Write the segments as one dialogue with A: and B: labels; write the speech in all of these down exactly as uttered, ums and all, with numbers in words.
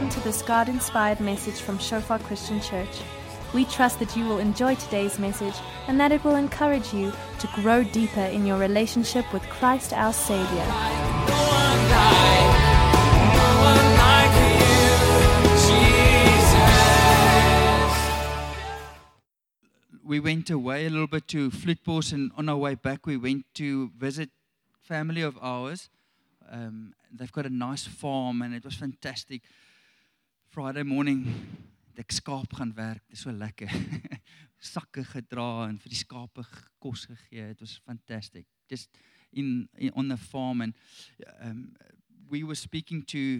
A: Welcome to this God-inspired message from Shofar Christian Church. We trust that you will enjoy today's message and that it will encourage you to grow deeper in your relationship with Christ our Savior.
B: We went away a little bit to Vloedpoort, and on our way back we went to visit family of ours. Um, they've got a nice farm and it was fantastic. Friday morning, het ek skaap gaan werk. Dit is so lekker. Sakke gedra en vir die skape kos gegee. It was fantastic. Just in, in on the farm, and um, we were speaking to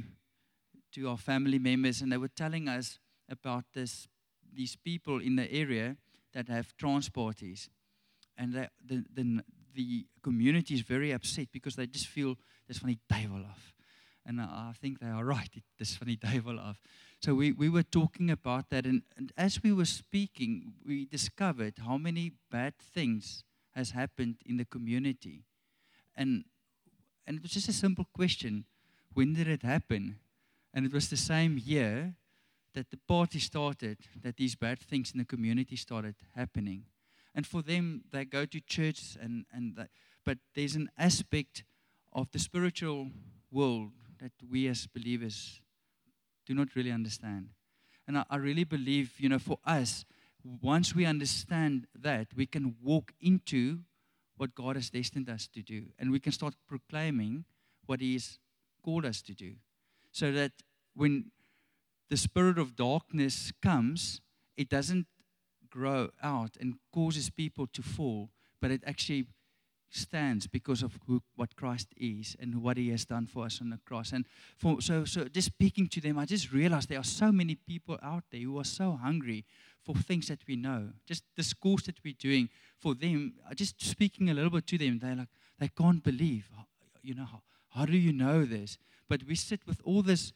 B: to our family members, and they were telling us about this these people in the area that have transporties, and the the the, the community is very upset because they just feel dis van die duiwel af. And I, I think they are right. Dis van die duiwel af. So we we were talking about that, and, and as we were speaking, we discovered how many bad things has happened in the community, and and it was just a simple question: when did it happen? And it was the same year that the party started, that these bad things in the community started happening. And for them, they go to church, and, and they, but there's an aspect of the spiritual world that we as believers do not really understand. And I, I really believe, you know, for us, once we understand that, we can walk into what God has destined us to do. And we can start proclaiming what He has called us to do. So that when the spirit of darkness comes, it doesn't grow out and causes people to fall, but it actually stands because of who, what Christ is and what He has done for us on the cross. And for, so, so just speaking to them, I just realized there are so many people out there who are so hungry for things that we know. Just the schools that we're doing for them, just speaking a little bit to them, they're like, they can't believe, you know, how, how do you know this? But we sit with all this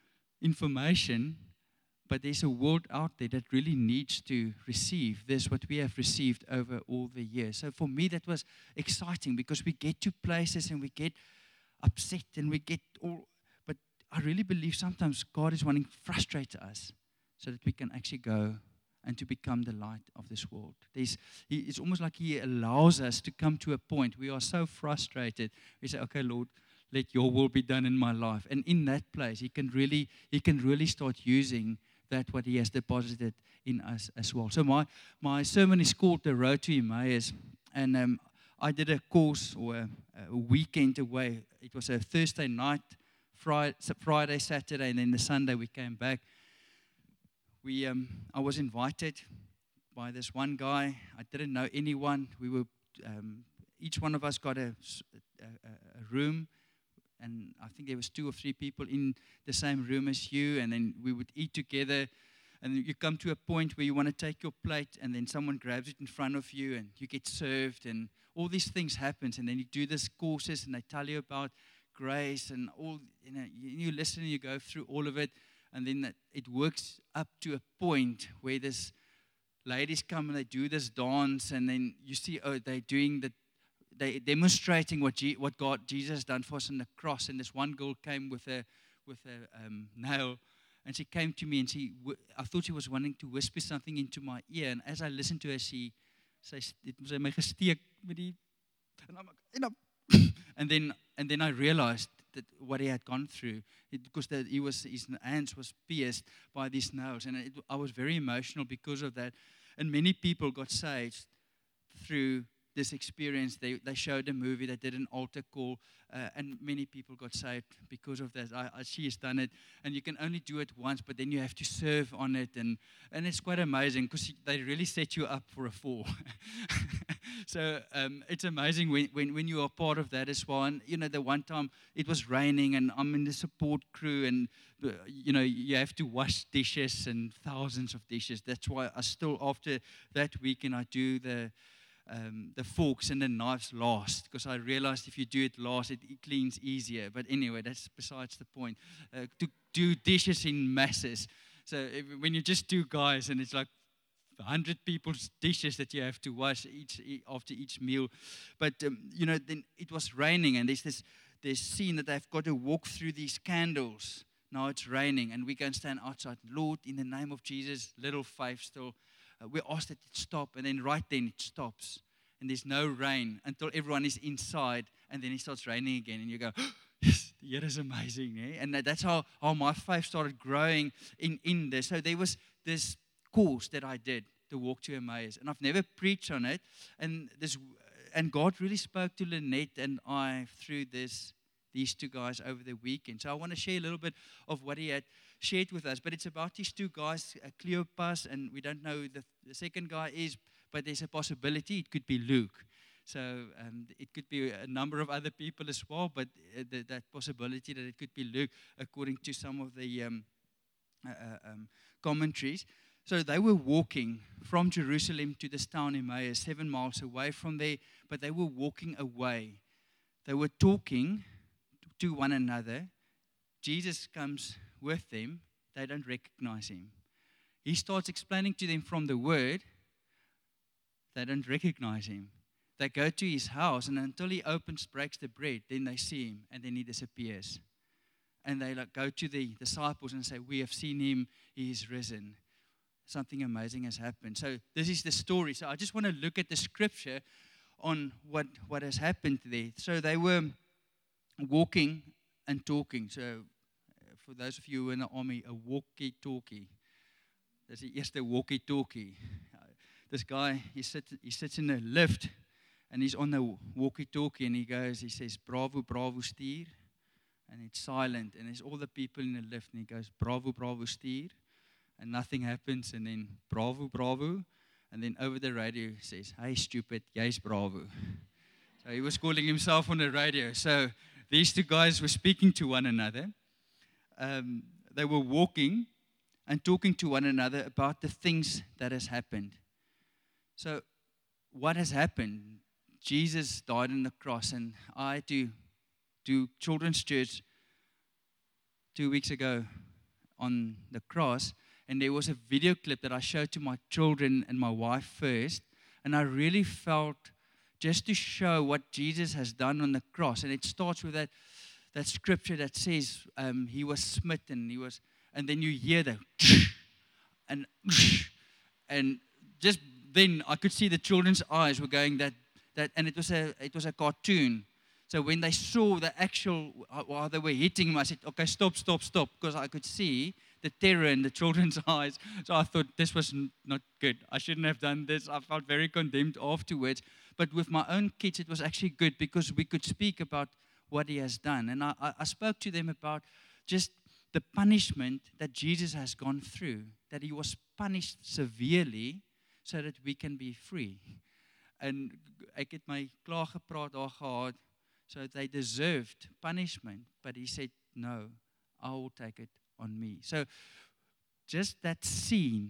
B: information, but there's a world out there that really needs to receive this, what we have received over all the years. So for me, that was exciting because we get to places and we get upset and we get all, but I really believe sometimes God is wanting to frustrate us so that we can actually go and to become the light of this world. There's, he, it's almost like He allows us to come to a point. We are so frustrated. We say, okay, Lord, let your will be done in my life. And in that place, He can really, He can really start using that what He has deposited in us as well. So my, my sermon is called The Road to Emmaus. And um, I did a course or a, a weekend away. It was a Thursday night, Friday, Friday, Saturday, and then the Sunday we came back. We, um, I was invited by this one guy. I didn't know anyone. We were, um, each one of us got a, a, a room. And I think there was two or three people in the same room as you, and then we would eat together. And you come to a point where you want to take your plate, and then someone grabs it in front of you, and you get served, and all these things happen. And then you do these courses, and they tell you about grace, and all. You know, you listen, and you go through all of it, and then it works up to a point where this ladies come and they do this dance, and then you see, oh, they're doing the. They demonstrating what G, what God Jesus has done for us on the cross. And this one girl came with a with a um, nail, and she came to me, and she I thought she was wanting to whisper something into my ear. And as I listened to her, she sy het sy my gesteek met die and, I'm, and, I'm, and then and then I realized that what he had gone through, it, because that he was his hands was pierced by these nails, and it, I was very emotional because of that. And many people got saved through this experience. They they showed a movie, they did an altar call, uh, and many people got saved because of that. I, I, she has done it, and you can only do it once, but then you have to serve on it, and, and it's quite amazing because they really set you up for a fall. So um, it's amazing when, when, when you are part of that as well. And you know, the one time it was raining, and I'm in the support crew, and uh, you know, you have to wash dishes and thousands of dishes. That's why I still, after that weekend, I do the Um, the forks and the knives last, because I realized if you do it last, it, it cleans easier. But anyway, that's besides the point. Uh, to do dishes in masses. So if, when you just two guys and it's like one hundred people's dishes that you have to wash each after each meal. But um, you know, then it was raining, and there's this this scene that they've got to walk through these candles. now it's raining, and we go and stand outside. Lord, in the name of Jesus, little faith still. Uh, we ask that it stop, and then right then it stops. And there's no rain until everyone is inside, and then it starts raining again, and you go, yes, the Here is amazing. Eh? And that's how, how my faith started growing in, in this. So there was this course that I did, the Walk to Emmaus, and I've never preached on it. And this, and God really spoke to Lynette and I through this, these two guys over the weekend. So I want to share a little bit of what he had shared with us. But it's about these two guys, uh, Cleopas, and we don't know who the, the second guy is, but there's a possibility it could be Luke. So um, it could be a number of other people as well, but uh, the, that possibility that it could be Luke, according to some of the um, uh, um, commentaries. So they were walking from Jerusalem to this town Emmaus, seven miles away from there, but they were walking away. They were talking to one another. Jesus comes with them. They don't recognize him. He starts explaining to them from the word. They don't recognize him. They go to his house, and until he opens, breaks the bread, then they see him, and then he disappears. And they like go to the disciples and say, we have seen him, he is risen. Something amazing has happened. So this is the story. So I just want to look at the scripture on what, what has happened there. So they were walking and talking. So for those of you in the army, a walkie-talkie. That's the eerste walkie-talkie. This guy, he sits, he sits in a lift, and he's on the walkie-talkie, and he goes, he says, bravo, bravo, stuur. And it's silent, and there's all the people in the lift, and he goes, bravo, bravo, stuur. And nothing happens, and then bravo, bravo. And then over the radio he says, hey, stupid, jy's bravo. So he was calling himself on the radio. So these two guys were speaking to one another. Um, they were walking and talking to one another about the things that has happened. So what has happened? Jesus died on the cross, and I had to do children's church two weeks ago on the cross, and there was a video clip that I showed to my children and my wife first, and I really felt just to show what Jesus has done on the cross, and it starts with that that scripture that says um, he was smitten, he was, and then you hear the and and just then I could see the children's eyes were going that that, and it was a it was a cartoon. So when they saw the actual, while they were hitting him, I said, okay, stop, stop, stop, because I could see the terror in the children's eyes. So I thought this was not good. I shouldn't have done this. I felt very condemned afterwards. But with my own kids, it was actually good because we could speak about what he has done. And I, I spoke to them about just the punishment that Jesus has gone through, that he was punished severely so that we can be free. En ek het my klaar gepraat daar gehad. So they deserved punishment, but he said, no, I will take it on me. So just that scene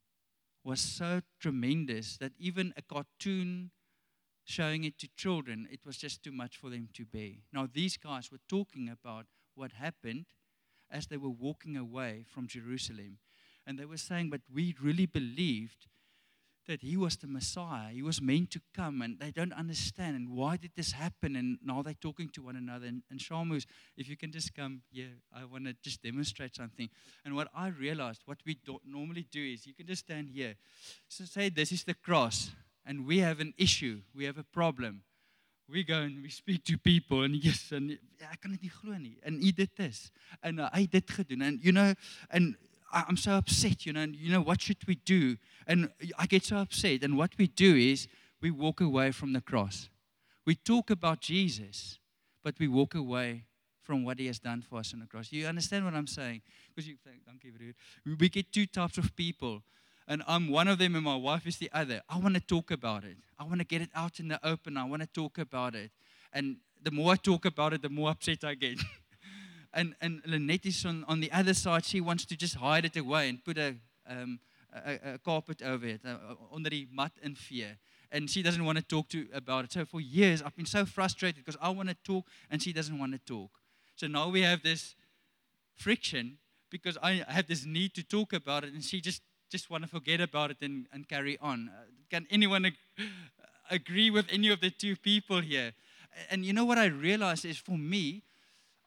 B: was so tremendous that even a cartoon showing it to children, it was just too much for them to bear. Now these guys were talking about what happened as they were walking away from Jerusalem. And they were saying, but we really believed that he was the Messiah. He was meant to come, and they don't understand. And why did this happen? And now they're talking to one another. And, and Shamus, if you can just come here, I want to just demonstrate something. And what I realized, what we don't normally do is, you can just stand here. So say this is the cross, and we have an issue. We have a problem. We go and we speak to people, and yes, and ek kan dit nie glo nie. En hy dit is. En uh, hy dit gedoen. And you know, and I'm so upset, you know, and you know, what should we do? And I get so upset, and what we do is we walk away from the cross. We talk about Jesus, but we walk away from what he has done for us on the cross. You understand what I'm saying? Because you think, dankie broer. We get two types of people, and I'm one of them and my wife is the other. I want to talk about it. I want to get it out in the open. I want to talk about it. And the more I talk about it, the more upset I get. And and Lynette is on, on the other side. She wants to just hide it away and put a um, a, a carpet over it, uh, onder die mat in vee. And she doesn't want to talk to about it. So for years, I've been so frustrated because I want to talk and she doesn't want to talk. So now we have this friction because I have this need to talk about it, and she just, just want to forget about it and, and carry on. Uh, can anyone ag- agree with any of the two people here? And you know what I realized is, for me,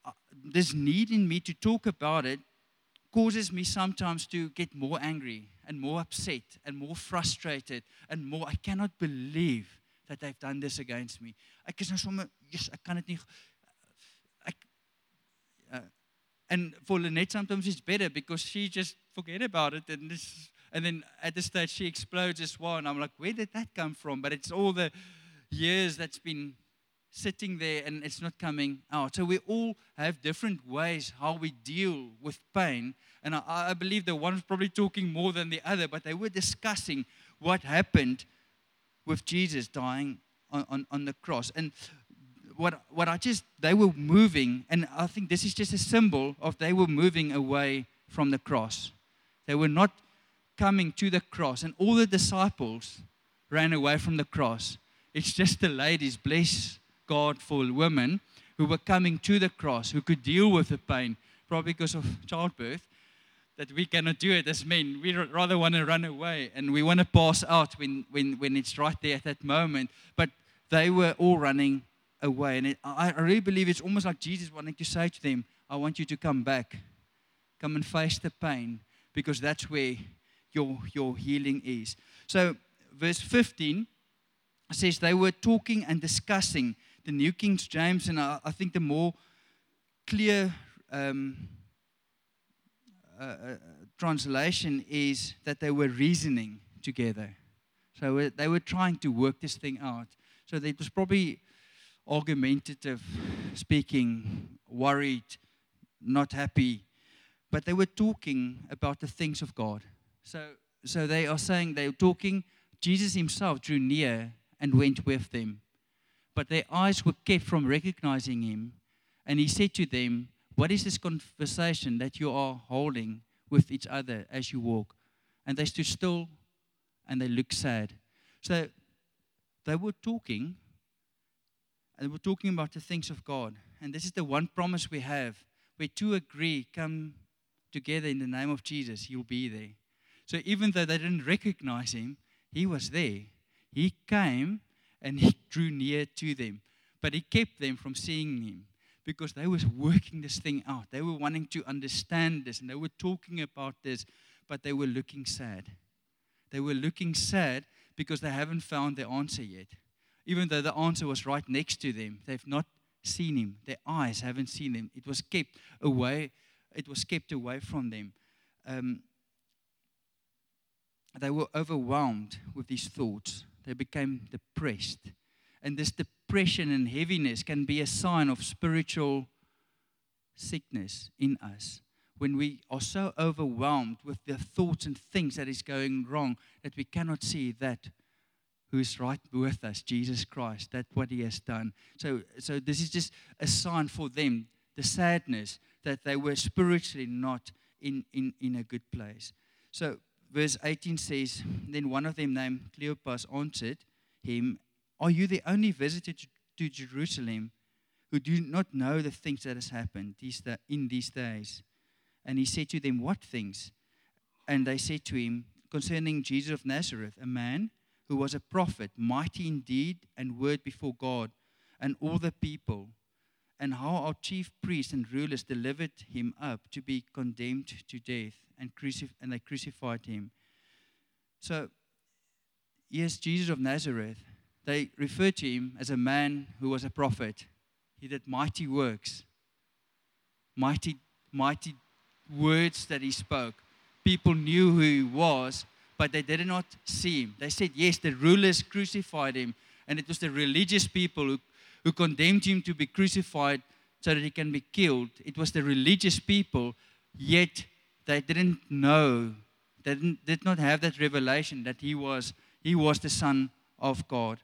B: uh, this need in me to talk about it causes me sometimes to get more angry and more upset and more frustrated and more, I cannot believe that they've done this against me. Ek is nou sommer, yes, ek kan dit nie, ek, uh, and for Lynette sometimes it's better because she just forget about it and this, and then at this stage she explodes as well and I'm like, where did that come from? But it's all the years that's been sitting there and it's not coming out. So we all have different ways how we deal with pain. And I, I believe the one was probably talking more than the other, but they were discussing what happened with Jesus dying on, on, on the cross. And what what I just, they were moving, and I think this is just a symbol of they were moving away from the cross. They were not coming to the cross, and all the disciples ran away from the cross. It's just the ladies, bless God for women, who were coming to the cross, who could deal with the pain, probably because of childbirth, that we cannot do it as men. We rather want to run away, and we want to pass out when, when, when it's right there at that moment. But they were all running away, and it, I, I really believe it's almost like Jesus wanting to say to them, I want you to come back. Come and face the pain, because that's where your, your healing is. So, verse fifteen says they were talking and discussing. The New King James, and I, I think the more clear um, uh, uh, translation is that they were reasoning together. So they were trying to work this thing out. So it was probably argumentative speaking, worried, not happy. But they were talking about the things of God. So, so they are saying they were talking. Jesus himself drew near and went with them. But their eyes were kept from recognizing him. And he said to them, what is this conversation that you are holding with each other as you walk? And they stood still and they looked sad. So they were talking, and they were talking about the things of God. And this is the one promise we have. Where two agree, come together in the name of Jesus, he'll be there. So even though they didn't recognize him, he was there. He came and he drew near to them. But he kept them from seeing him because they were working this thing out. They were wanting to understand this and they were talking about this, but they were looking sad. They were looking sad because they haven't found the answer yet. Even though the answer was right next to them, they've not seen him. Their eyes haven't seen him. It was kept away. It was kept away from them. Um, they were overwhelmed with these thoughts. They became depressed. And this depression and heaviness can be a sign of spiritual sickness in us. When we are so overwhelmed with the thoughts and things that is going wrong that we cannot see that who is right with us, Jesus Christ, that's what he has done. So, so this is just a sign for them, the sadness that they were spiritually not in, in, in a good place. So verse eighteen says, then one of them named Cleopas answered him, are you the only visitor to, to Jerusalem who do not know the things that has happened these, in these days? And he said to them, what things? And they said to him, concerning Jesus of Nazareth, a man who was a prophet, mighty in deed and word before God and all the people, and how our chief priests and rulers delivered him up to be condemned to death, and, crucif- and they crucified him. So, yes, Jesus of Nazareth, they referred to him as a man who was a prophet. He did mighty works, mighty, mighty words that he spoke. People knew who he was, but they did not see him. They said, yes, the rulers crucified him, and it was the religious people who, who condemned him to be crucified so that he can be killed. It was the religious people, yet they didn't know, they didn't, did not have that revelation that he was, he was the Son of God.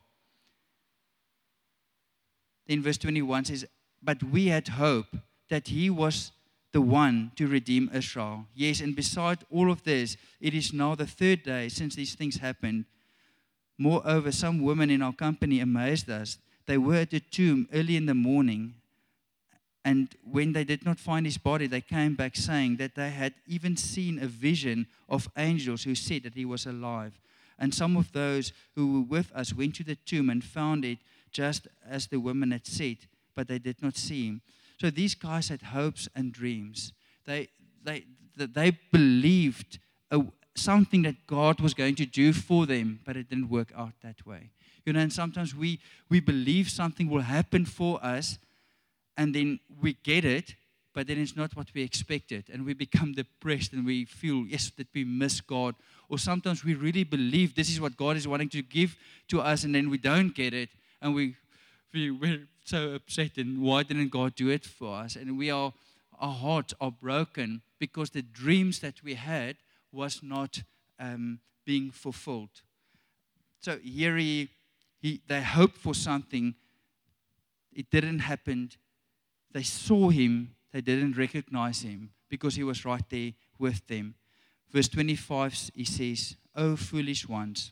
B: Then verse twenty-one says, but we had hope that he was the one to redeem Israel. Yes, and beside all of this, it is now the third day since these things happened. Moreover, some women in our company amazed us. They were at the tomb early in the morning, and when they did not find his body, they came back saying that they had even seen a vision of angels who said that he was alive. And some of those who were with us went to the tomb and found it just as the women had said, but they did not see him. So these guys had hopes and dreams. They they they believed a, something that God was going to do for them, but it didn't work out that way. You know, and sometimes we we believe something will happen for us, and then we get it, but then it's not what we expected, and we become depressed, and we feel, yes, that we miss God. Or sometimes we really believe this is what God is wanting to give to us, and then we don't get it, and we, we we're so upset, and why didn't God do it for us? And we are, our hearts are broken because the dreams that we had was not um, being fulfilled. So here he, he, they hoped for something. It didn't happen. They saw him. They didn't recognize him because he was right there with them. Verse twenty-five, he says, "O foolish ones,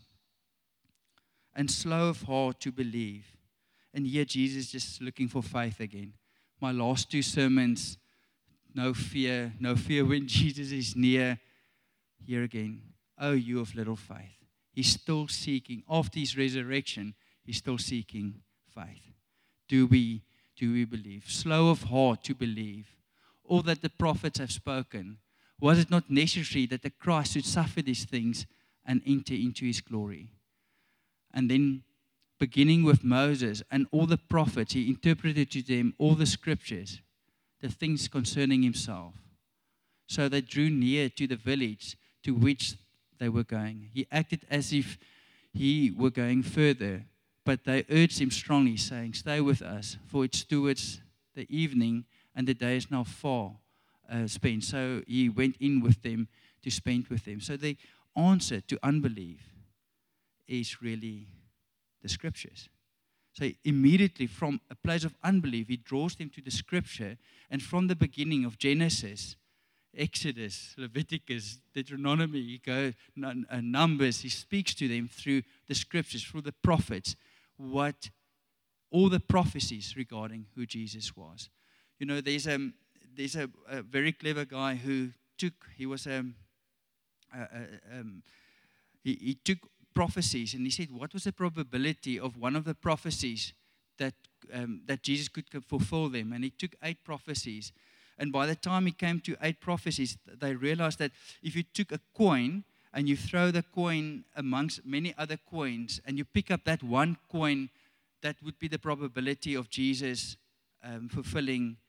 B: and slow of heart to believe." And here Jesus is just looking for faith again. My last two sermons, no fear, no fear when Jesus is near. Here again, "Oh, you of little faith." He's still seeking, after his resurrection, he's still seeking faith. Do we, do we believe? Slow of heart to believe. All that the prophets have spoken. Was it not necessary that the Christ should suffer these things and enter into his glory? And then, beginning with Moses and all the prophets, he interpreted to them all the scriptures, the things concerning himself. So they drew near to the village to which they were going. He acted as if he were going further, but they urged him strongly, saying, "Stay with us, for it's towards the evening, and the day is now far uh, spent." So he went in with them to spend with them. So the answer to unbelief is really the scriptures. So immediately from a place of unbelief, he draws them to the scripture. And from the beginning of Genesis, Exodus, Leviticus, Deuteronomy, he goes, Numbers, he speaks to them through the scriptures, through the prophets, what all the prophecies regarding who Jesus was. You know, there's a there's a, a very clever guy who took, he was a, a, a um, he, he took prophecies, and he said, what was the probability of one of the prophecies that um, that Jesus could fulfill them? And he took eight prophecies. And by the time he came to eight prophecies, they realized that if you took a coin and you throw the coin amongst many other coins, and you pick up that one coin, that would be the probability of Jesus um, fulfilling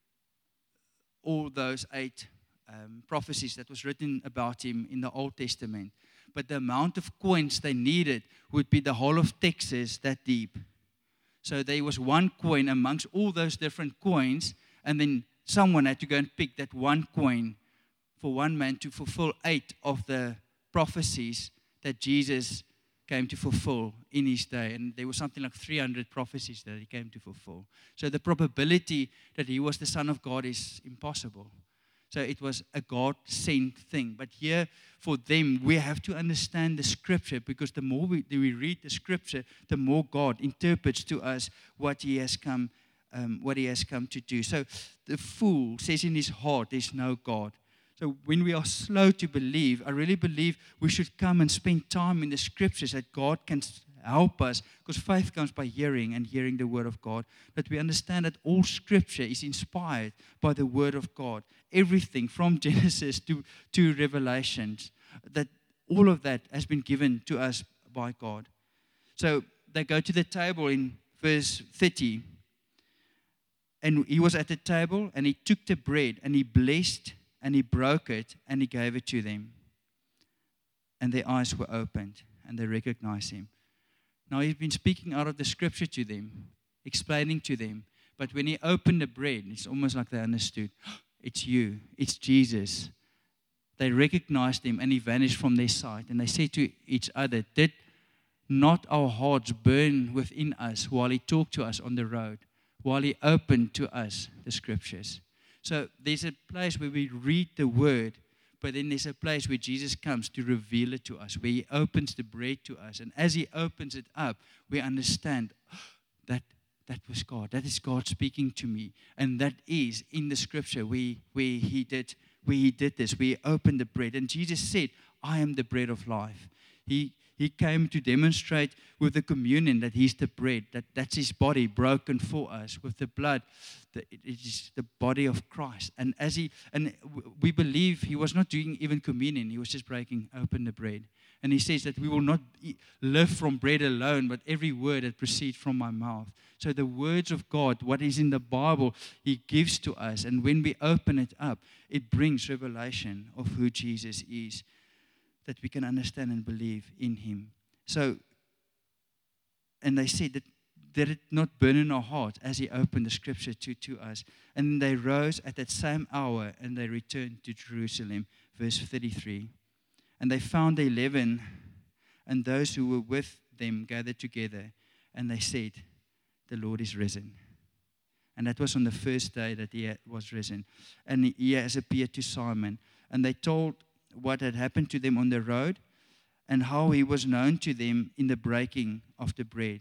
B: all those eight um, prophecies that was written about him in the Old Testament. But the amount of coins they needed would be the whole of Texas that deep. So there was one coin amongst all those different coins, and then someone had to go and pick that one coin for one man to fulfill eight of the prophecies that Jesus came to fulfill in his day. And there was something like three hundred prophecies that he came to fulfill. So the probability that he was the Son of God is impossible. So it was a God-sent thing. But here, for them, we have to understand the Scripture, because the more we, we read the Scripture, the more God interprets to us what He has come, um, what He has come to do. So the fool says in his heart, "There's no God." So when we are slow to believe, I really believe we should come and spend time in the Scriptures, that God can help us, because faith comes by hearing, and hearing the Word of God. But we understand that all Scripture is inspired by the Word of God. Everything from Genesis to, to Revelations, that all of that has been given to us by God. So they go to the table in verse thirty. And he was at the table, and he took the bread, and he blessed, and he broke it, and he gave it to them. And their eyes were opened, and they recognized him. Now, he's been speaking out of the Scripture to them, explaining to them. But when he opened the bread, it's almost like they understood, it's you, it's Jesus. They recognized him, and he vanished from their sight. And they said to each other, "Did not our hearts burn within us while he talked to us on the road, while he opened to us the Scriptures?" So there's a place where we read the Word, but then there's a place where Jesus comes to reveal it to us, where he opens the bread to us. And as he opens it up, we understand, oh, that that was God. That is God speaking to me. And that is in the Scripture where, where, he did, where he did this, where he opened the bread. And Jesus said, "I am the bread of life." He, He came to demonstrate with the communion that he's the bread, that that's his body broken for us. With the blood, that it is the body of Christ. And as he, and we believe he was not doing even communion, he was just breaking open the bread. And he says that we will not eat, live from bread alone, but every word that proceeds from my mouth. So the words of God, what is in the Bible, he gives to us. And when we open it up, it brings revelation of who Jesus is, that we can understand and believe in him. So, and they said that, did it not burn in our heart as he opened the scripture to, to us? And they rose at that same hour and they returned to Jerusalem. Verse thirty-three. And they found the eleven and those who were with them gathered together. And they said, the Lord is risen. And that was on the first day that he was risen. And he has appeared to Simon. And they told what had happened to them on the road and how he was known to them in the breaking of the bread.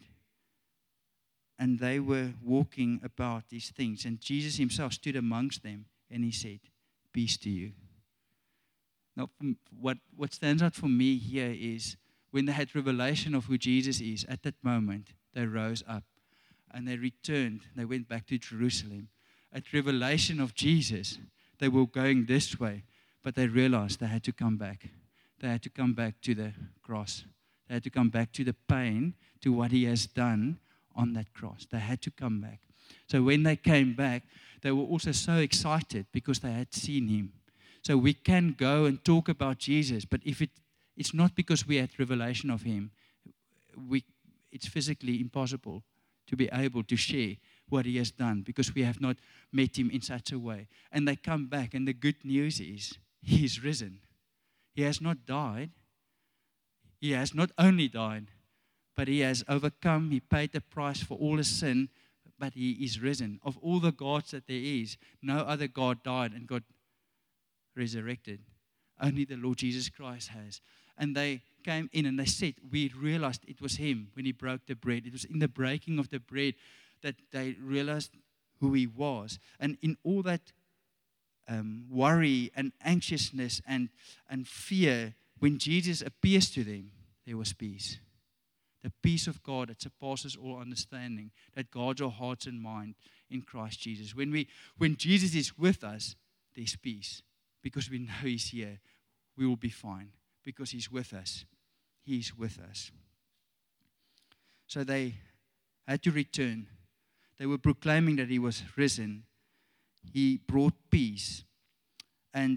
B: And they were walking about these things. And Jesus himself stood amongst them and he said, peace to you. Now, what, what stands out for me here is when they had revelation of who Jesus is, at that moment, they rose up and they returned. They went back to Jerusalem. At revelation of Jesus, they were going this way. But they realized they had to come back. They had to come back to the cross. They had to come back to the pain, to what he has done on that cross. They had to come back. So when they came back, they were also so excited because they had seen him. So we can go and talk about Jesus, but if it, it's not because we had revelation of him, we, it's physically impossible to be able to share what he has done because we have not met him in such a way. And they come back, and the good news is, he is risen. He has not died. He has not only died, but he has overcome. He paid the price for all his sin, but he is risen. Of all the gods that there is, no other God died and got resurrected. Only the Lord Jesus Christ has. And they came in and they said, we realized it was him when he broke the bread. It was in the breaking of the bread that they realized who he was. And in all that Um, worry and anxiousness and, and fear, when Jesus appears to them, there was peace. The peace of God that surpasses all understanding, that guards our hearts and mind in Christ Jesus. When we, when Jesus is with us, there's peace. Because we know he's here, we will be fine. Because he's with us. He's with us. So they had to return. They were proclaiming that he was risen. He brought peace. And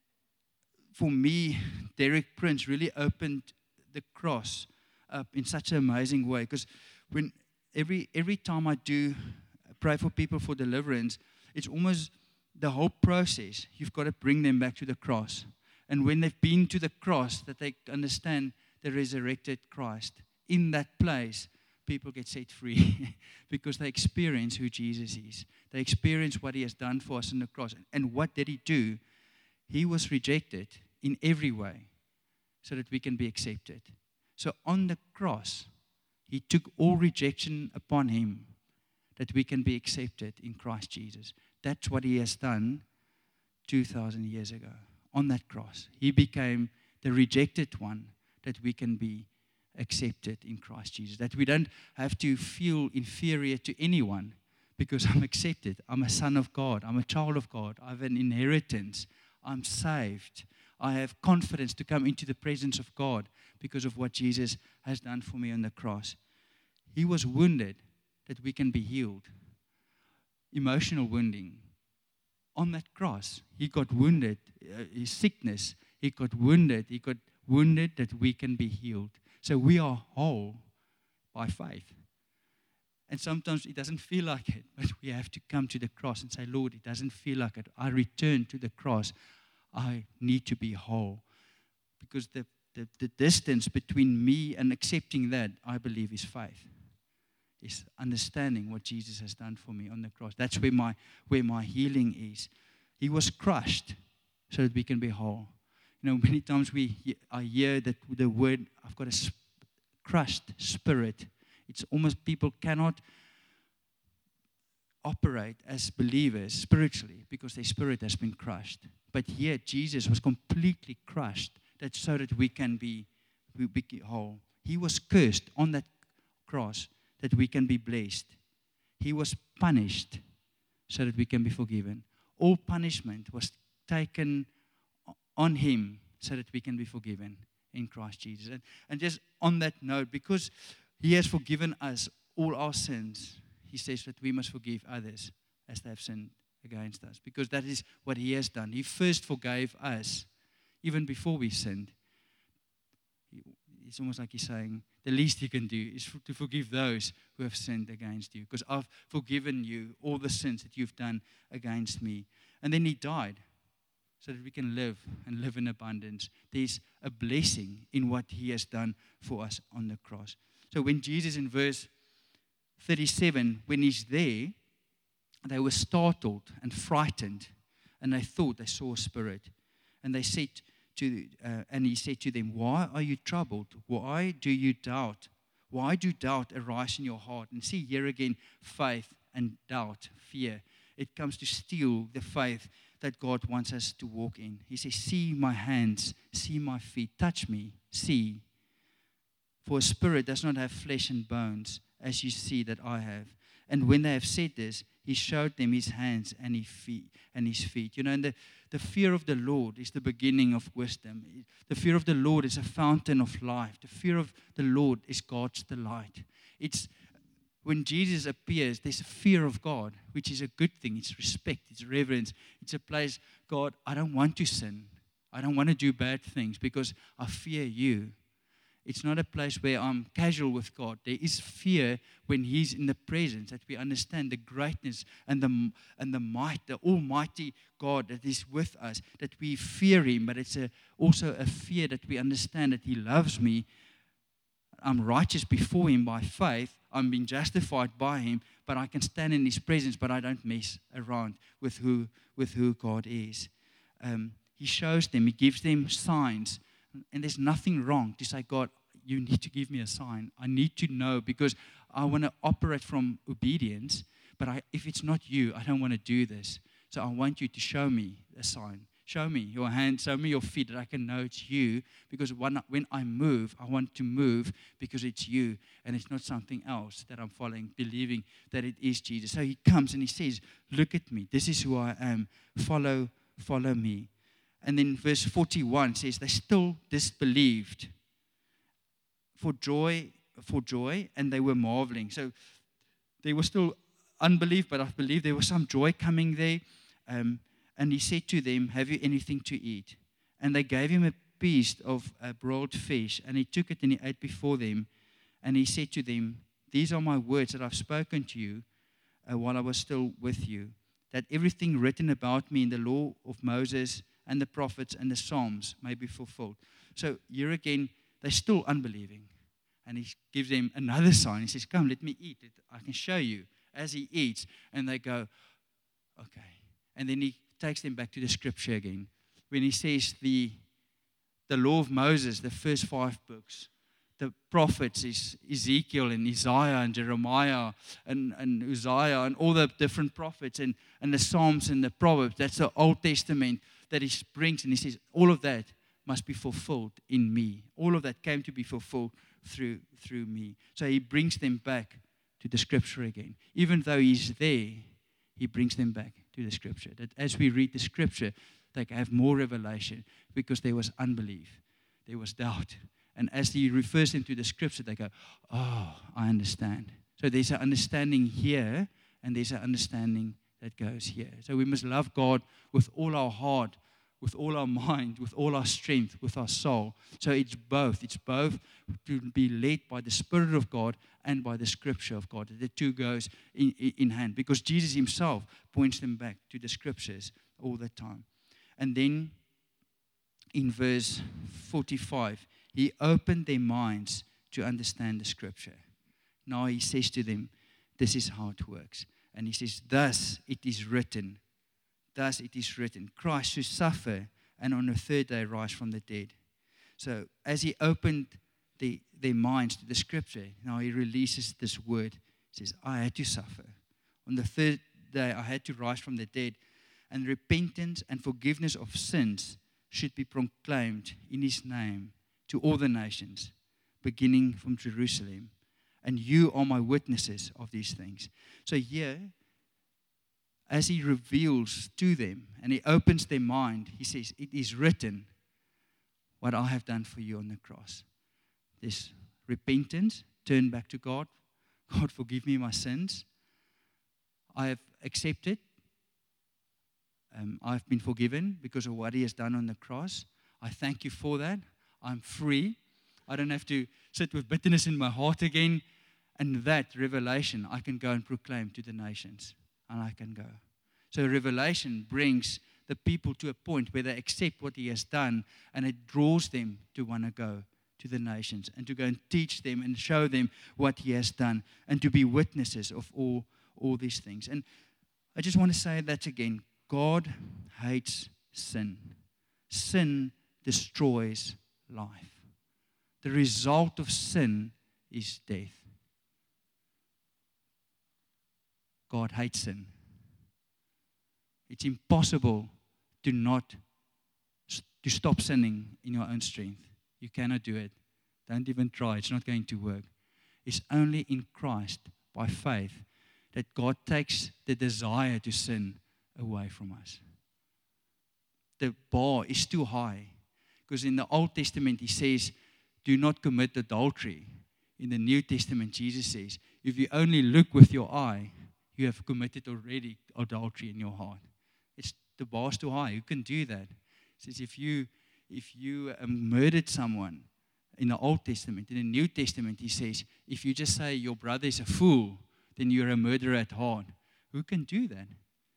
B: for me, Derek Prince really opened the cross up in such an amazing way. Because when every every time I do pray for people for deliverance, it's almost the whole process. You've got to bring them back to the cross. And when they've been to the cross, that they understand the resurrected Christ. In that place, people get set free because they experience who Jesus is. They experience what he has done for us on the cross. And what did he do? He was rejected in every way so that we can be accepted. So on the cross, he took all rejection upon him that we can be accepted in Christ Jesus. That's what he has done two thousand years ago. On that cross, he became the rejected one that we can be accepted in Christ Jesus. That we don't have to feel inferior to anyone because I'm accepted. I'm a son of God. I'm a child of God. I have an inheritance. I'm saved. I have confidence to come into the presence of God because of what Jesus has done for me on the cross. He was wounded that we can be healed. Emotional wounding. On that cross, he got wounded. Uh, his sickness, he got wounded. He got wounded that we can be healed. So we are whole by faith. And sometimes it doesn't feel like it, but we have to come to the cross and say, Lord, it doesn't feel like it. I return to the cross. I need to be whole. Because the, the, the distance between me and accepting that, I believe, is faith. Is understanding what Jesus has done for me on the cross. That's where my, where my healing is. He was crushed so that we can be whole. You know, many times we I hear that the word, I've got a sp- crushed spirit. It's almost people cannot operate as believers spiritually because their spirit has been crushed. But here, Jesus was completely crushed that so that we can be, we be whole. He was cursed on that cross that we can be blessed. He was punished so that we can be forgiven. All punishment was taken on him so that we can be forgiven in Christ Jesus. And, and just on that note, because he has forgiven us all our sins, he says that we must forgive others as they have sinned against us. Because that is what he has done. He first forgave us even before we sinned. It's almost like he's saying, the least you can do is to forgive those who have sinned against you. Because I've forgiven you all the sins that you've done against me. And then he died so that we can live and live in abundance. There's a blessing in what he has done for us on the cross. So when Jesus in verse thirty-seven, when he's there, they were startled and frightened. And they thought they saw a spirit. And they said to, uh, and he said to them, why are you troubled? Why do you doubt? Why do doubt arise in your heart? And see here again, faith and doubt, fear. It comes to steal the faith that God wants us to walk in. He says, see my hands, see my feet, touch me, see. For a spirit does not have flesh and bones, as you see that I have. And when they have said this, he showed them his hands and his feet. And his feet. You know, and the, the fear of the Lord is the beginning of wisdom. The fear of the Lord is a fountain of life. The fear of the Lord is God's delight. It's when Jesus appears, there's a fear of God, which is a good thing. It's respect, it's reverence. It's a place, God, I don't want to sin. I don't want to do bad things because I fear you. It's not a place where I'm casual with God. There is fear when he's in the presence, that we understand the greatness and the and the might, the almighty God that is with us, that we fear him, but it's a, also a fear that we understand that he loves me. I'm righteous before him by faith. I'm being justified by him, but I can stand in his presence, but I don't mess around with who, with who God is. Um, he shows them, he gives them signs. And there's nothing wrong to say, God, you need to give me a sign. I need to know because I want to operate from obedience. But I, if it's not you, I don't want to do this. So I want you to show me a sign. Show me your hand, show me your feet that I can know it's you. Because when I, when I move, I want to move because it's you. And it's not something else that I'm following, believing that it is Jesus. So he comes and he says, look at me. This is who I am. Follow, follow me. And then verse forty-one says, they still disbelieved for joy, for joy, and they were marveling. So there was still unbelief, but I believe there was some joy coming there. Um, and he said to them, have you anything to eat? And they gave him a piece of a broiled fish, and he took it and he ate before them. And he said to them, these are my words that I've spoken to you uh, while I was still with you, that everything written about me in the law of Moses and the prophets and the Psalms may be fulfilled. So here again, they're still unbelieving. And he gives them another sign. He says, come, let me eat it. I can show you. As he eats, and they go, okay. And then he takes them back to the scripture again. When he says the, the law of Moses, the first five books, the prophets is Ezekiel and Isaiah and Jeremiah and, and Uzziah and all the different prophets and, and the Psalms and the Proverbs. That's the Old Testament that he brings, and he says, all of that must be fulfilled in me. All of that came to be fulfilled through through me. So he brings them back to the scripture again. Even though he's there, he brings them back to the scripture. That as we read the scripture, they have more revelation because there was unbelief. There was doubt. And as he refers them to the scripture, they go, oh, I understand. So there's an understanding here, and there's an understanding that goes here. So we must love God with all our heart, with all our mind, with all our strength, with our soul. So it's both. It's both to be led by the Spirit of God and by the Scripture of God. The two goes in, in hand because Jesus himself points them back to the Scriptures all the time. And then in verse forty-five, he opened their minds to understand the Scripture. Now he says to them, this is how it works. And he says, thus it is written, thus it is written, Christ should suffer and on the third day rise from the dead. So as he opened the, their minds to the scripture, now he releases this word. He says, I had to suffer. On the third day I had to rise from the dead. And repentance and forgiveness of sins should be proclaimed in his name to all the nations, beginning from Jerusalem. And you are my witnesses of these things. So here, as he reveals to them and he opens their mind, he says, it is written what I have done for you on the cross. There's repentance, turn back to God. God, forgive me my sins. I have accepted. Um, I've been forgiven because of what he has done on the cross. I thank you for that. I'm free. I don't have to sit with bitterness in my heart again. And that revelation I can go and proclaim to the nations. And I can go. So revelation brings the people to a point where they accept what he has done, and it draws them to want to go to the nations and to go and teach them and show them what he has done and to be witnesses of all, all these things. And I just want to say that again. God hates sin. Sin destroys life. The result of sin is death. God hates sin. It's impossible to not to stop sinning in your own strength. You cannot do it. Don't even try. It's not going to work. It's only in Christ, by faith, that God takes the desire to sin away from us. The bar is too high. Because in the Old Testament, he says, do not commit adultery. In the New Testament, Jesus says, if you only look with your eye, you have committed already adultery in your heart. It's the bar's too high. You can do that. It says if you if you um, murdered someone in the Old Testament, in the New Testament, he says, if you just say your brother is a fool, then you're a murderer at heart. Who can do that?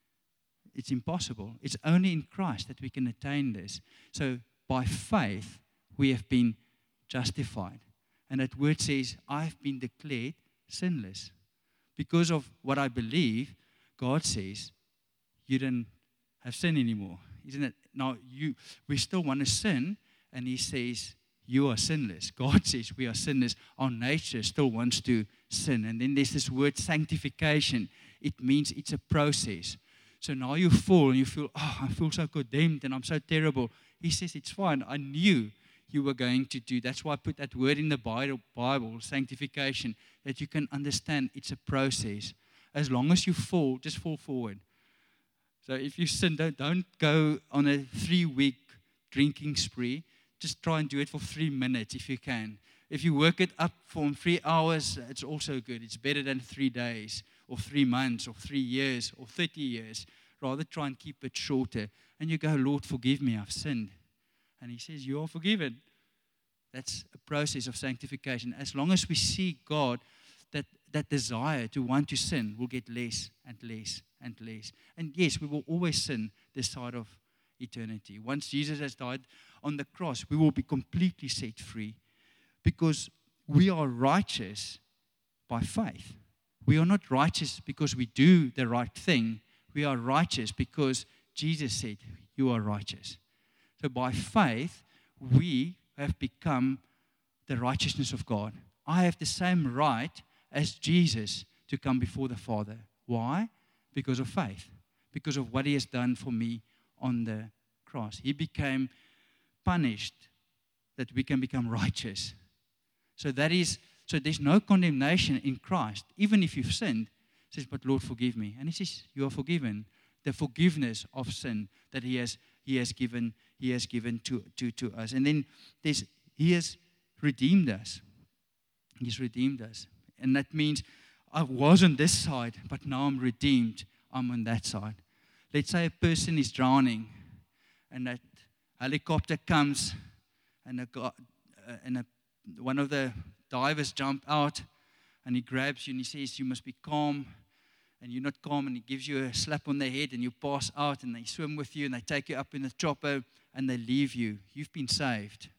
B: It's impossible. It's only in Christ that we can attain this. So by faith, we have been justified. And that word says, I've been declared sinless. Because of what I believe, God says, you don't have sin anymore. Isn't it? Now, you, we still want to sin, and he says, you are sinless. God says we are sinless. Our nature still wants to sin. And then there's this word sanctification. It means it's a process. So now you fall and you feel, oh, I feel so condemned and I'm so terrible. He says, it's fine. I knew you were going to do. That's why I put that word in the Bible, Bible, sanctification, that you can understand it's a process. As long as you fall, just fall forward. So if you sin, don't, don't go on a three-week drinking spree. Just try and do it for three minutes if you can. If you work it up for three hours, it's also good. It's better than three days or three months or three years or thirty years. Rather try and keep it shorter. And you go, Lord, forgive me, I've sinned. And he says, you are forgiven. That's a process of sanctification. As long as we see God, that, that desire to want to sin will get less and less and less. And yes, we will always sin this side of eternity. Once Jesus has died on the cross, we will be completely set free because we are righteous by faith. We are not righteous because we do the right thing. We are righteous because Jesus said, you are righteous. So by faith, we have become the righteousness of God. I have the same right as Jesus to come before the Father. Why? Because of faith. Because of what he has done for me on the cross. He became punished that we can become righteous. So that is, so there's no condemnation in Christ. Even if you've sinned, he says, but Lord, forgive me. And he says, you are forgiven. The forgiveness of sin that he has he has given, he has given to, to, to us. And then there's he has redeemed us. He's redeemed us. And that means I was on this side, but now I'm redeemed. I'm on that side. Let's say a person is drowning, and that helicopter comes, and a, uh, and a, one of the divers jump out, and he grabs you, and he says, you must be calm. And you're not calm, and he gives you a slap on the head, and you pass out, and they swim with you, and they take you up in the chopper, and they leave you. You've been saved.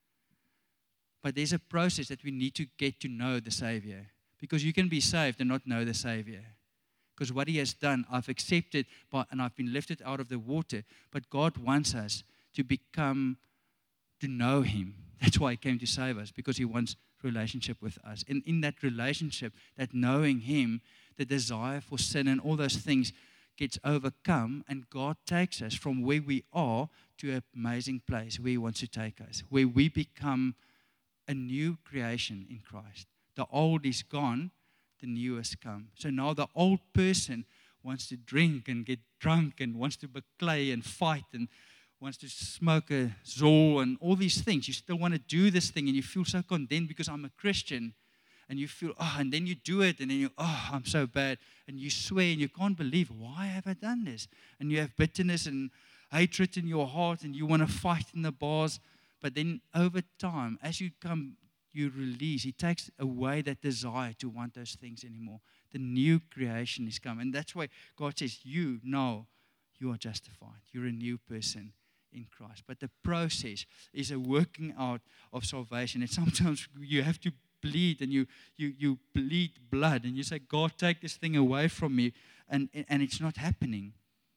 B: But there's a process that we need to get to know the Savior. Because you can be saved and not know the Savior. Because what he has done, I've accepted, and I've been lifted out of the water. But God wants us to become, to know him. That's why he came to save us, because he wants relationship with us. And in that relationship, that knowing him, the desire for sin and all those things gets overcome, and God takes us from where we are to an amazing place where he wants to take us, where we become a new creation in Christ. The old is gone, the new has come. So now the old person wants to drink and get drunk and wants to baklei and fight and wants to smoke a zol and all these things. You still want to do this thing and you feel so condemned because I'm a Christian. And you feel, oh, and then you do it and then you, oh, I'm so bad. And you swear and you can't believe, why have I done this? And you have bitterness and hatred in your heart and you want to fight in the bars. But then over time, as you come, you release. He takes away that desire to want those things anymore. The new creation is come. And that's why God says, you know you are justified. You're a new person in Christ. But the process is a working out of salvation. And sometimes you have to bleed and you, you, you bleed blood. And you say, God, take this thing away from me. And, and it's not happening.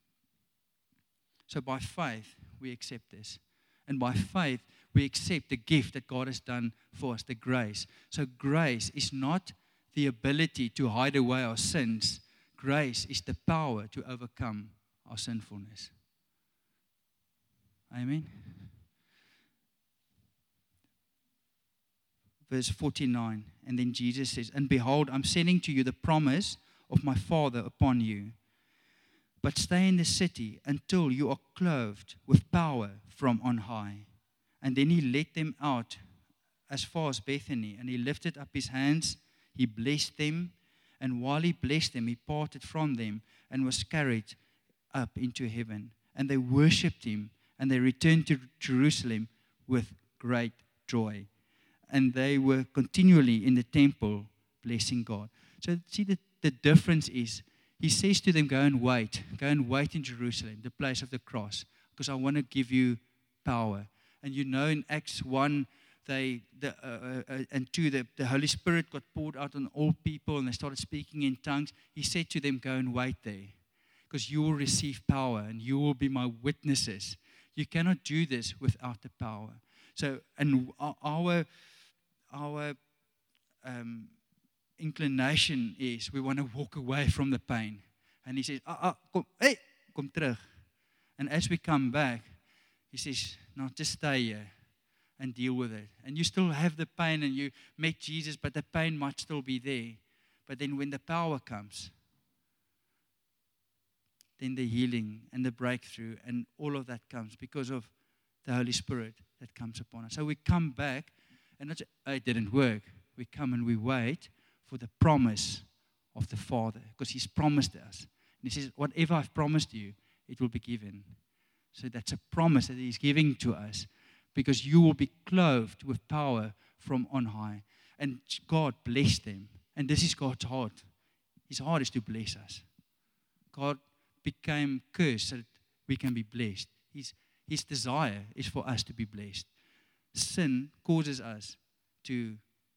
B: So by faith, we accept this. And by faith, we accept the gift that God has done for us, the grace. So grace is not the ability to hide away our sins. Grace is the power to overcome our sinfulness. Amen. Verse forty-nine, and then Jesus says, and behold, I'm sending to you the promise of my Father upon you. But stay in the city until you are clothed with power from on high. And then he led them out as far as Bethany, and he lifted up his hands, he blessed them, and while he blessed them, he parted from them and was carried up into heaven. And they worshipped him, and they returned to Jerusalem with great joy. And they were continually in the temple blessing God. So see, the, the difference is, he says to them, go and wait. Go and wait in Jerusalem, the place of the cross, because I want to give you power. And you know in Acts one they the, uh, uh, and two, the, the Holy Spirit got poured out on all people and they started speaking in tongues. He said to them, go and wait there, because you will receive power and you will be my witnesses. You cannot do this without the power. So, and our, our um, inclination is we want to walk away from the pain. And he says, ah, ah, kom, hey, kom terug. And as we come back, he says, no, just stay here and deal with it. And you still have the pain and you met Jesus, but the pain might still be there. But then when the power comes, then the healing and the breakthrough and all of that comes because of the Holy Spirit that comes upon us. So we come back and not say, oh, it didn't work. We come and we wait for the promise of the Father, because He's promised us. And He says, whatever I've promised you, it will be given. So that's a promise that He's giving to us, because you will be clothed with power from on high. And God blessed them. And this is God's heart. His heart is to bless us. God became cursed so that we can be blessed. His, his desire is for us to be blessed. Sin causes us to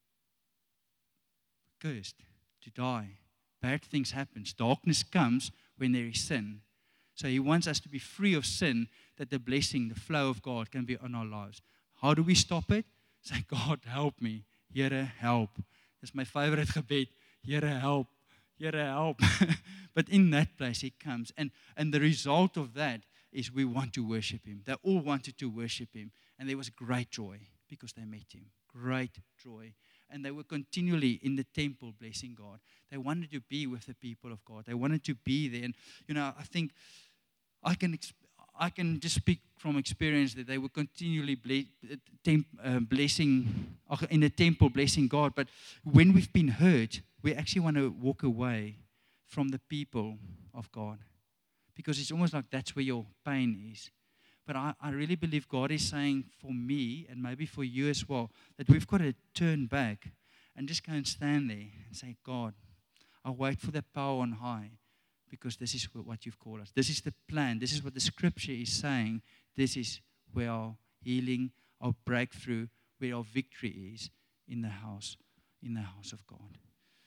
B: cursed, to die. Bad things happen. Darkness comes when there is sin. So He wants us to be free of sin, that the blessing, the flow of God can be on our lives. How do we stop it? Say, God, help me. Here, help. That's my favorite gebed. Here, help. Here, help. But in that place He comes. And, and the result of that is we want to worship Him. They all wanted to worship Him. And there was great joy because they met Him. Great joy. And they were continually in the temple blessing God. They wanted to be with the people of God. They wanted to be there. And, you know, I think I can I can just speak from experience that they were continually ble- temp, uh, blessing, in the temple blessing God. But when we've been hurt, we actually want to walk away from the people of God, because it's almost like that's where your pain is. But I, I really believe God is saying for me, and maybe for you as well, that we've got to turn back and just go and stand there and say, God, I'll wait for the power on high, because this is what you've called us. This is the plan. This is what the Scripture is saying. This is where our healing, our breakthrough, where our victory is in the house, in the house of God.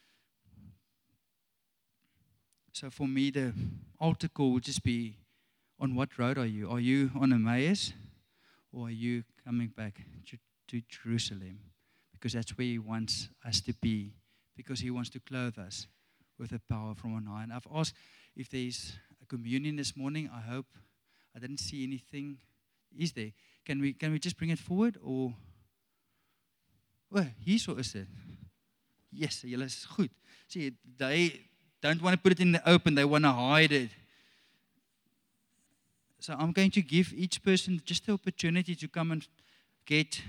B: So for me, the altar call would just be, on what road are you? Are you on Emmaus, or are you coming back to, to Jerusalem? Because that's where He wants us to be, because He wants to clothe us with the power from on high. And I've asked if there's a communion this morning. I hope. I didn't see anything. Is there? Can we can we just bring it forward? Or O, hierso is dit. Yes, julle is goed. See, they don't want to put it in the open, they want to hide it. So I'm going to give each person just the opportunity to come and get,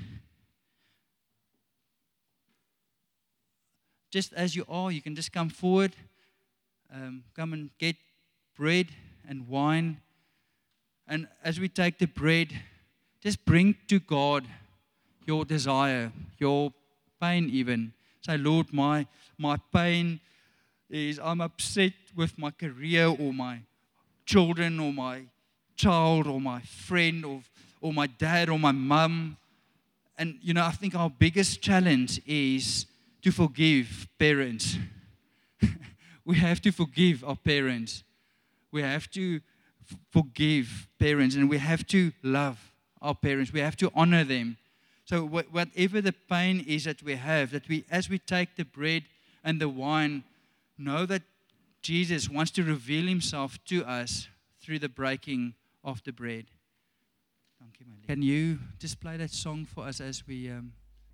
B: just as you are, you can just come forward, um, come and get bread and wine. And as we take the bread, just bring to God your desire, your pain even. Say, Lord, my, my pain is I'm upset with my career or my children or my child or my friend or, or my dad or my mum. And, you know, I think our biggest challenge is to forgive parents. We have to forgive our parents. We have to f- forgive parents and we have to love our parents. We have to honor them. So wh- whatever the pain is that we have, that we, as we take the bread and the wine, know that Jesus wants to reveal himself to us through the breaking of the bread. Can you just play that song for us as we... Um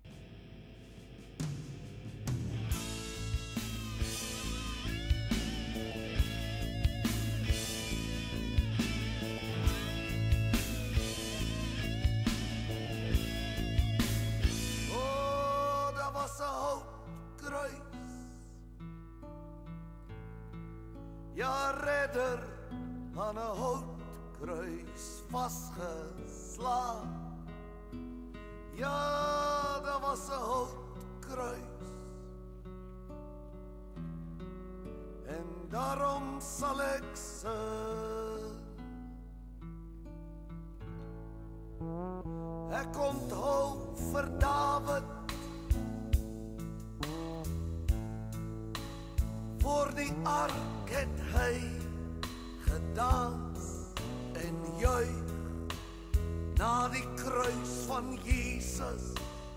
C: Oh, daar was 'n houtkruis. Ja, redder aan 'n houtkruis vasgeslaan. Ja, daar was 'n houtkruis. En daarom sal ek sing. Ek onthou vir Dawid voor die ark het hy gedans en juig na die kruis van Jesus.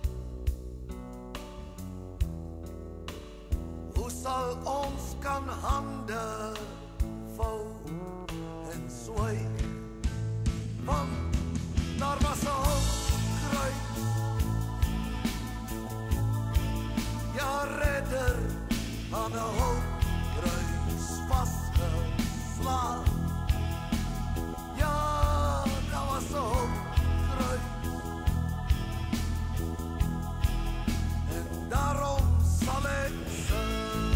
C: Hoe sal ons kan hande vou en swyg? Want daar was 'n houtkruis. Ja, redder aan 'n houtkruis vasgeslaan. Ja, daar was 'n houtkruis. En daarom sal ek sing.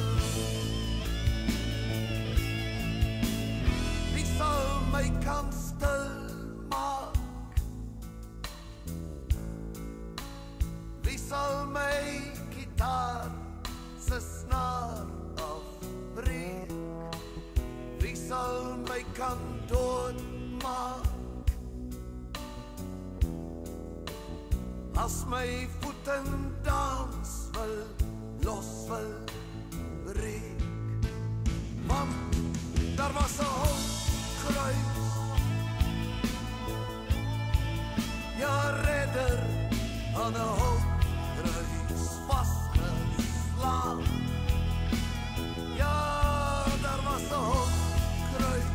C: Wie sal my kan stil maak? Wie sal my gitaar se snaar afbreek? Wie sal my kan doodmaak? As my voeten dans wil, los wil breek. Want daar was 'n houtkruis. Ja, redder aan 'n houtkruis vasgeslaan. Ja, daar was 'n houtkruis.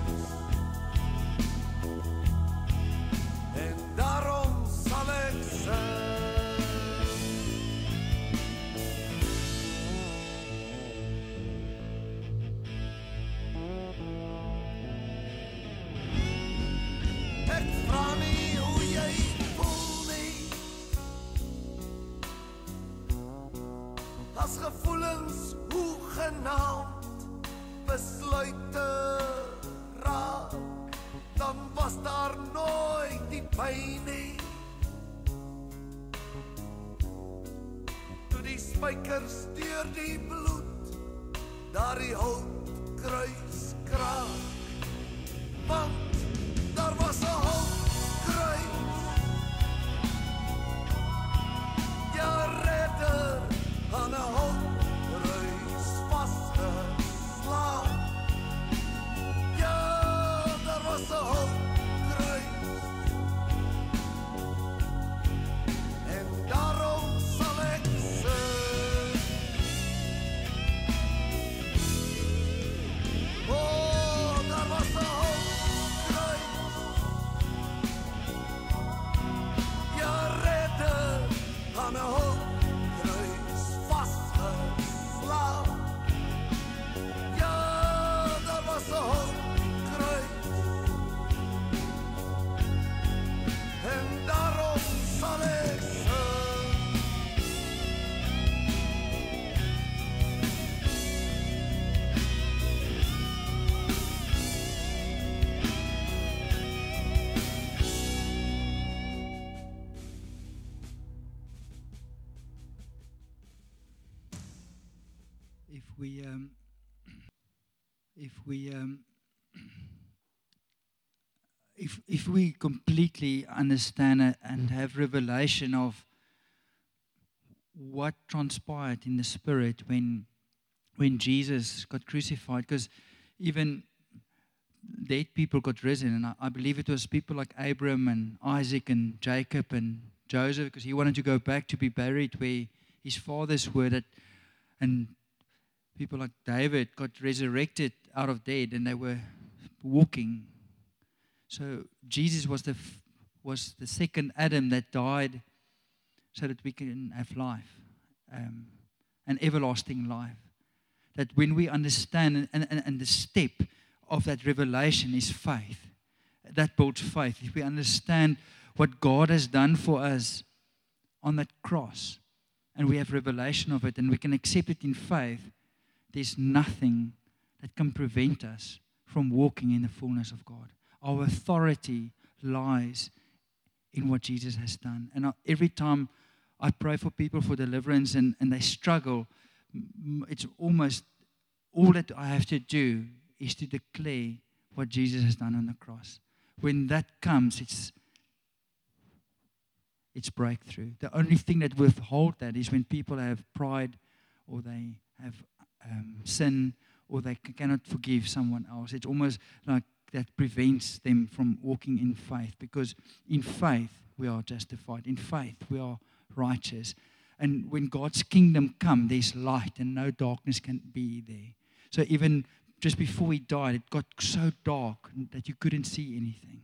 C: En daarom sal ek sing. Ek vra nie hoe jy voel nie. As gevoelens hoegenaamd besluite raak, dan was daar nooit die pyn nie. Toe die spykers deur die bloed daardie houtkruis kraak. Want daar was 'n houtkruis. Ja, redder aan 'n houtkruis vasgeslaan. Ja, daar was 'n houtkruis. En daarom sal ek sing. Oh, daar was 'n houtkruis.
B: if we um, if we um, if if we completely understand it and have revelation of what transpired in the spirit when when Jesus got crucified, because even dead people got risen, and I, I believe it was people like Abraham and Isaac and Jacob and Joseph, because he wanted to go back to be buried where his fathers were, that, and people like David got resurrected out of dead, and they were walking. So Jesus was the f- was the second Adam that died, so that we can have life, um, an everlasting life. That when we understand, and, and, and the step of that revelation is faith. That builds faith. If we understand what God has done for us on that cross, and we have revelation of it, and we can accept it in faith, there's nothing that can prevent us from walking in the fullness of God. Our authority lies in what Jesus has done. And I, every time I pray for people for deliverance and, and they struggle, it's almost all that I have to do is to declare what Jesus has done on the cross. When that comes, it's it's breakthrough. The only thing that withhold that is when people have pride, or they have um, sin, or they c- cannot forgive someone else. It's almost like that prevents them from walking in faith, because in faith we are justified. In faith we are righteous. And when God's kingdom comes, there's light and no darkness can be there. So even just before he died, it got so dark that you couldn't see anything.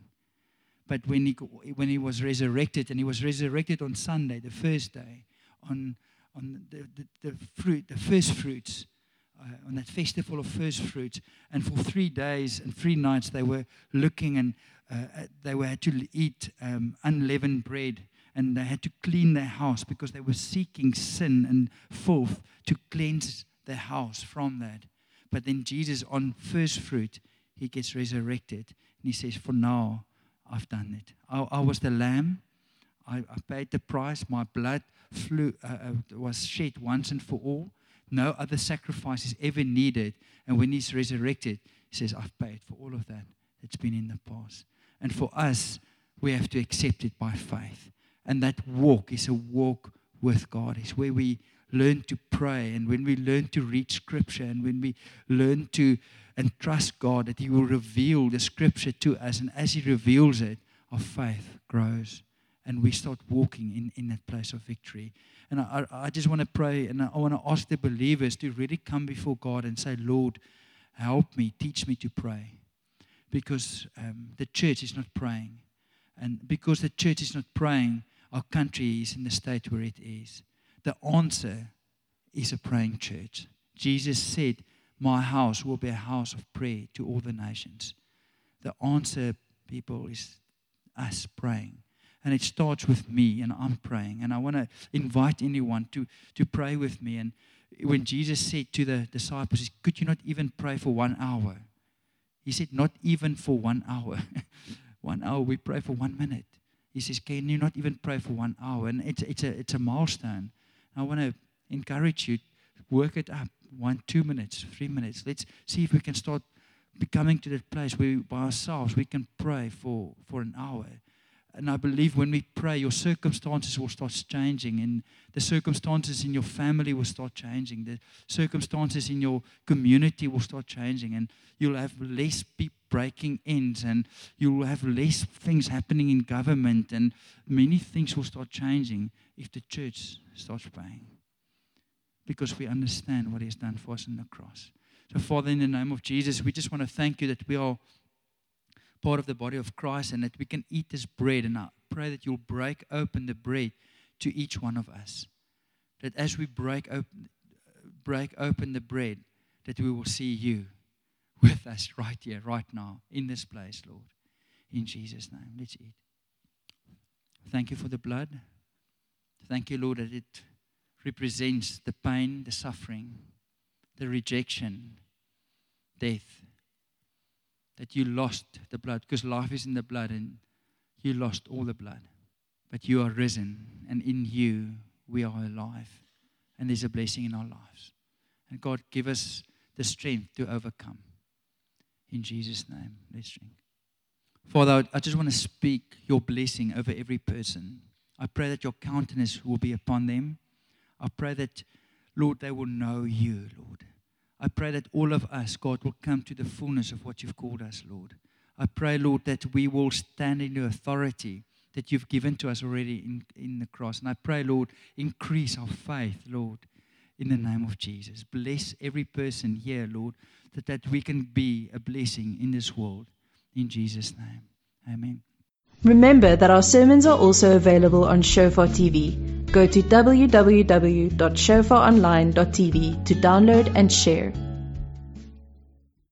B: But when he when he was resurrected, and he was resurrected on Sunday, the first day, on on the, the, the fruit, the first fruits, uh, on that festival of first fruits, and for three days and three nights they were looking, and uh, they were had to eat um, unleavened bread. And they had to clean their house because they were seeking sin and filth to cleanse their house from that. But then Jesus, on first fruit, he gets resurrected. And he says, for now, I've done it. I, I was the lamb. I, I paid the price. My blood flew, uh, uh, was shed once and for all. No other sacrifice is ever needed. And when he's resurrected, he says, I've paid for all of that that's been in the past. And for us, we have to accept it by faith. And that walk is a walk with God. It's where we learn to pray, and when we learn to read Scripture, and when we learn to and trust God that he will reveal the Scripture to us. And as he reveals it, our faith grows, and we start walking in, in that place of victory. And I, I just want to pray, and I want to ask the believers to really come before God and say, Lord, help me, teach me to pray. Because um, the church is not praying. And because the church is not praying, our country is in the state where it is. The answer is a praying church. Jesus said, my house will be a house of prayer to all the nations. The answer, people, is us praying. And it starts with me, and I'm praying. And I want to invite anyone to, to pray with me. And when Jesus said to the disciples, could you not even pray for one hour? He said, not even for one hour. One hour, we pray for one minute. He says, can you not even pray for one hour? And it's, it's, a, it's a milestone. I want to encourage you, work it up. One, two minutes, three minutes. Let's see if we can start becoming to that place where by ourselves we can pray for, for an hour. And I believe when we pray, your circumstances will start changing, and the circumstances in your family will start changing. The circumstances in your community will start changing, and you'll have less people breaking ends, and you'll have less things happening in government, and many things will start changing if the church starts praying. Because we understand what he has done for us on the cross. So, Father, in the name of Jesus, we just want to thank you that we are part of the body of Christ, and that we can eat this bread. And I pray that you'll break open the bread to each one of us. That as we break open, break open the bread, that we will see you with us right here, right now, in this place, Lord. In Jesus' name, let's eat. Thank you for the blood. Thank you, Lord, that it represents the pain, the suffering, the rejection, death. That you lost the blood, because life is in the blood, and you lost all the blood. But you are risen, and in you we are alive. And there's a blessing in our lives. And God, give us the strength to overcome. In Jesus' name, let's drink. Father, I just want to speak your blessing over every person. I pray that your countenance will be upon them. I pray that, Lord, they will know you, Lord. I pray that all of us, God, will come to the fullness of what you've called us, Lord. I pray, Lord, that we will stand in the authority that you've given to us already in, in the cross. And I pray, Lord, increase our faith, Lord, in the name of Jesus. Bless every person here, Lord, that, that we can be a blessing in this world. In Jesus' name, amen.
D: Remember that our sermons are also available on Shofar T V. Go to w w w dot shofar online dot t v to download and share.